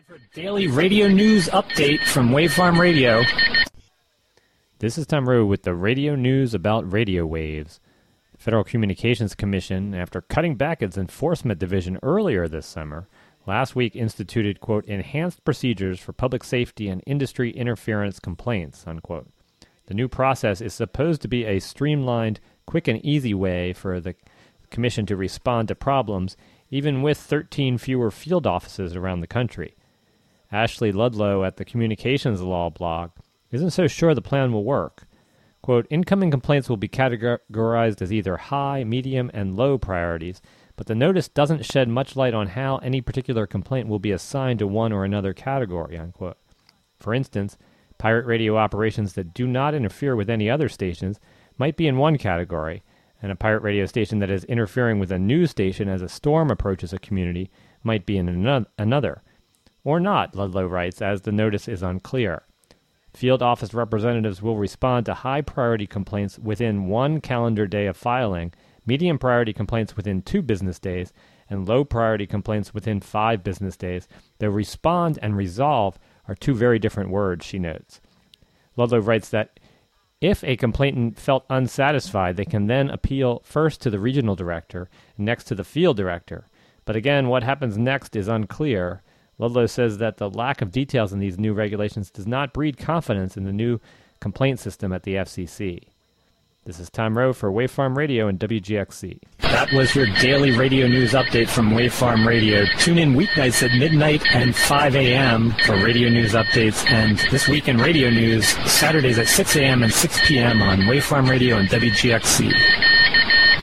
Daily radio news update from Wavefarm Radio. This is Tom Rowe with the radio news about radio waves. The Federal Communications Commission, after cutting back its enforcement division earlier this summer, last week instituted, quote, enhanced procedures for public safety and industry interference complaints, unquote. The new process is supposed to be a streamlined, quick and easy way for the Commission to respond to problems, even with 13 fewer field offices around the country. Ashley Ludlow at the Communications Law blog isn't so sure the plan will work. Quote, incoming complaints will be categorized as either high, medium, and low priorities, but the notice doesn't shed much light on how any particular complaint will be assigned to one or another category, unquote. For instance, pirate radio operations that do not interfere with any other stations might be in one category, and a pirate radio station that is interfering with a news station as a storm approaches a community might be in another. Or not, Ludlow writes, as the notice is unclear. Field office representatives will respond to high-priority complaints within 1 calendar day of filing, medium-priority complaints within 2 business days, and low-priority complaints within 5 business days. Though respond and resolve are 2 very different words, she notes. Ludlow writes that if a complainant felt unsatisfied, they can then appeal first to the regional director and next to the field director. But again, what happens next is unclear. Ludlow says that the lack of details in these new regulations does not breed confidence in the new complaint system at the FCC. This is Tom Rowe for Wavefarm Radio and WGXC. That was your daily radio news update from Wavefarm Radio. Tune in weeknights at midnight and 5 a.m. for radio news updates, and This Week in Radio News, Saturdays at 6 a.m. and 6 p.m. on Wavefarm Radio and WGXC.